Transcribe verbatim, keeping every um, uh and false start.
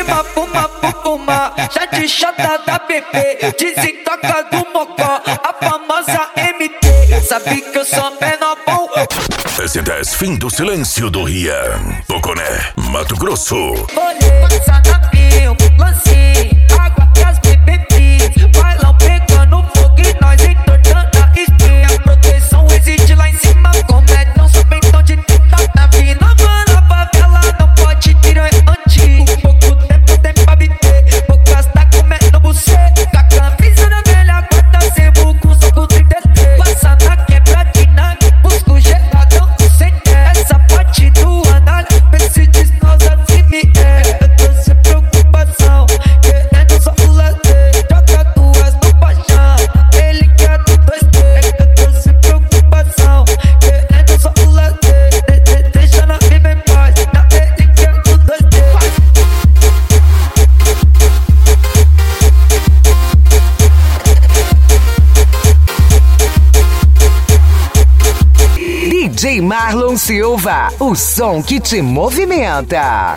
fuma, fuma, fuma. Já de chata da bebê, desentoca do mocó, a famosa M T. Sabe que eu sou menor bom. S dez, fim do silêncio do Rian. Poconé, Mato Grosso. Olhei, passa na fio, lance, água e as bebês. Bailão pegando fogo e nós entortando a espinha. Proteção existe lá em cima, comédia não sou pentão de tinta. Na vida, mano, a favela não pode tirar antes. Pouco tempo tem pra bater, poucas tá comendo buceta. Com a camisa da velha guarda, sebo com soco trinta e três. Passa na quebradina, busco geladão sem ter. Essa parte do análise, vê se diz nós assim me é. Eu tô sem preocupação, querendo só o lazer. Joga duas no paixão, ele quer do dois três. Eu tô sem preocupação, querendo só o lazer. De, de, deixa na vida em paz, na ele quer do dois três. D J Marlon Silva, o som que te movimenta.